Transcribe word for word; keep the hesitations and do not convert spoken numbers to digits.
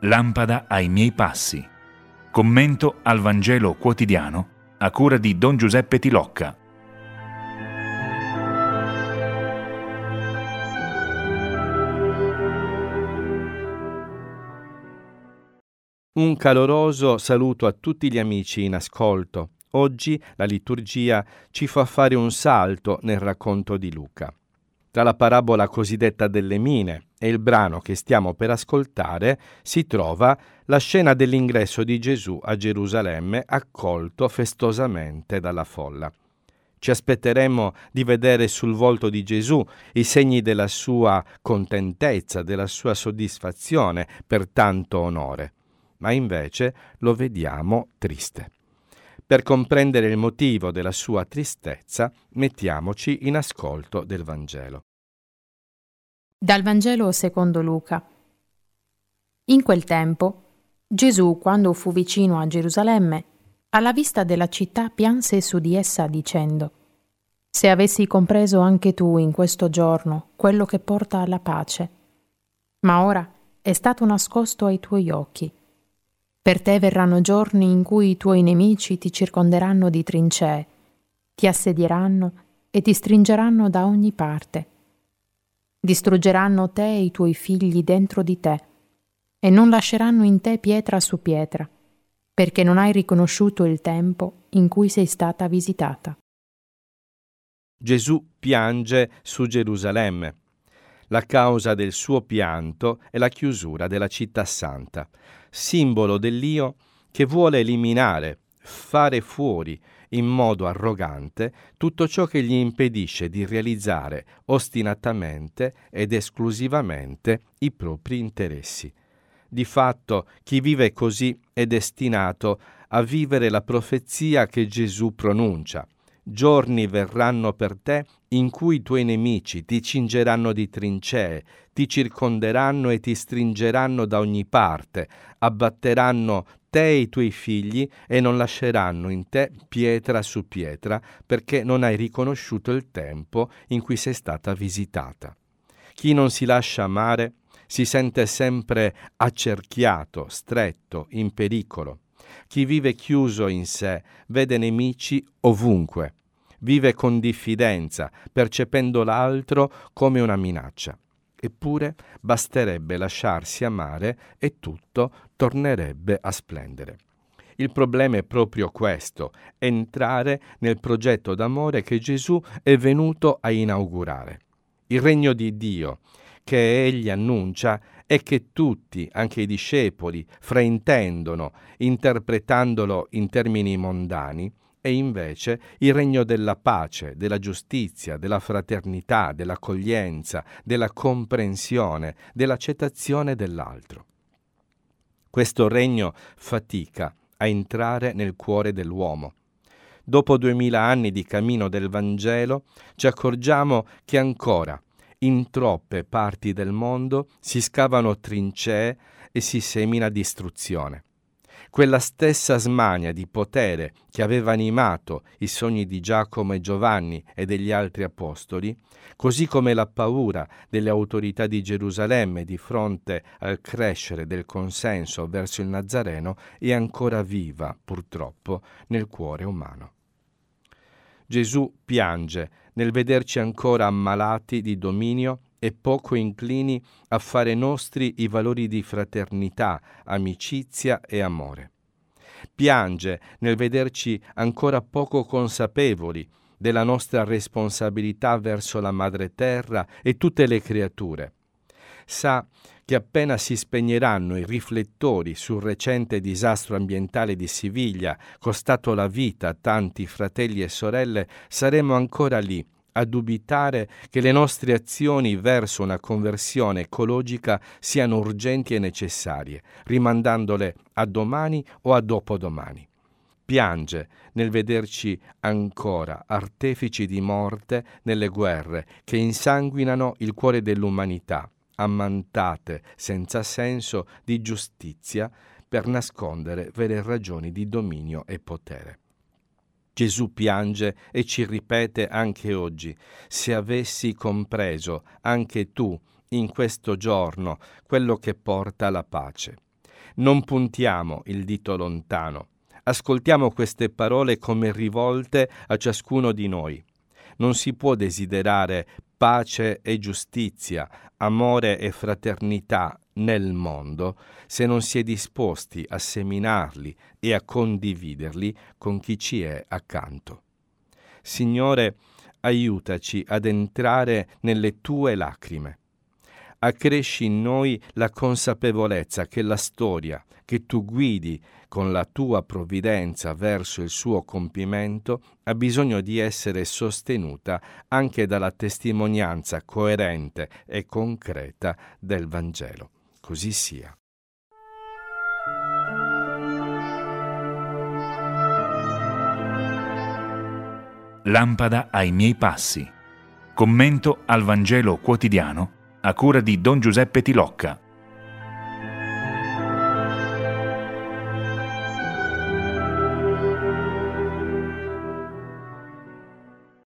lampada ai miei passi. Commento al Vangelo quotidiano a cura di Don Giuseppe Tilocca. Un caloroso saluto a tutti gli amici in ascolto. Oggi la liturgia ci fa fare un salto nel racconto di Luca. Tra la parabola cosiddetta delle mine e il brano che stiamo per ascoltare si trova la scena dell'ingresso di Gesù a Gerusalemme, accolto festosamente dalla folla. Ci aspetteremmo di vedere sul volto di Gesù i segni della sua contentezza, della sua soddisfazione per tanto onore, ma invece lo vediamo triste. Per comprendere il motivo della sua tristezza, mettiamoci in ascolto del Vangelo. Dal Vangelo secondo Luca. In quel tempo, Gesù, quando fu vicino a Gerusalemme, alla vista della città pianse su di essa dicendo: «Se avessi compreso anche tu in questo giorno quello che porta alla pace, ma ora è stato nascosto ai tuoi occhi. Per te verranno giorni in cui i tuoi nemici ti circonderanno di trincee, ti assedieranno e ti stringeranno da ogni parte. Distruggeranno te e i tuoi figli dentro di te, e non lasceranno in te pietra su pietra, perché non hai riconosciuto il tempo in cui sei stata visitata». Gesù piange su Gerusalemme. La causa del suo pianto è la chiusura della città santa, simbolo dell'io che vuole eliminare, fare fuori in modo arrogante tutto ciò che gli impedisce di realizzare ostinatamente ed esclusivamente i propri interessi. Di fatto, chi vive così è destinato a vivere la profezia che Gesù pronuncia. Giorni verranno per te in cui i tuoi nemici ti cingeranno di trincee, ti circonderanno e ti stringeranno da ogni parte, abbatteranno te e i tuoi figli e non lasceranno in te pietra su pietra, perché non hai riconosciuto il tempo in cui sei stata visitata. Chi non si lascia amare si sente sempre accerchiato, stretto, in pericolo. Chi vive chiuso in sé vede nemici ovunque. Vive con diffidenza, percependo l'altro come una minaccia. Eppure basterebbe lasciarsi amare e tutto tornerebbe a splendere. Il problema è proprio questo: entrare nel progetto d'amore che Gesù è venuto a inaugurare. Il regno di Dio che egli annuncia è che tutti, anche i discepoli, fraintendono, interpretandolo in termini mondani, e invece il regno della pace, della giustizia, della fraternità, dell'accoglienza, della comprensione, dell'accettazione dell'altro. Questo regno fatica a entrare nel cuore dell'uomo. Dopo duemila anni di cammino del Vangelo, ci accorgiamo che ancora in troppe parti del mondo si scavano trincee e si semina distruzione. Quella stessa smania di potere che aveva animato i sogni di Giacomo e Giovanni e degli altri apostoli, così come la paura delle autorità di Gerusalemme di fronte al crescere del consenso verso il Nazareno, è ancora viva, purtroppo, nel cuore umano. Gesù piange nel vederci ancora ammalati di dominio e poco inclini a fare nostri i valori di fraternità, amicizia e amore. Piange nel vederci ancora poco consapevoli della nostra responsabilità verso la madre terra e tutte le creature. Sa che appena si spegneranno i riflettori sul recente disastro ambientale di Siviglia, costato la vita a tanti fratelli e sorelle, saremo ancora lì a dubitare che le nostre azioni verso una conversione ecologica siano urgenti e necessarie, rimandandole a domani o a dopodomani. Piange nel vederci ancora artefici di morte nelle guerre che insanguinano il cuore dell'umanità, ammantate senza senso di giustizia per nascondere vere ragioni di dominio e potere. Gesù piange e ci ripete anche oggi: se avessi compreso anche tu in questo giorno quello che porta alla pace. Non puntiamo il dito lontano. Ascoltiamo queste parole come rivolte a ciascuno di noi. Non si può desiderare pace e giustizia, amore e fraternità nel mondo se non si è disposti a seminarli e a condividerli con chi ci è accanto. Signore, aiutaci ad entrare nelle tue lacrime. Accresci in noi la consapevolezza che la storia che tu guidi con la tua provvidenza verso il suo compimento ha bisogno di essere sostenuta anche dalla testimonianza coerente e concreta del Vangelo. Così sia. Lampada ai miei passi. Commento al Vangelo quotidiano a cura di Don Giuseppe Tilocca.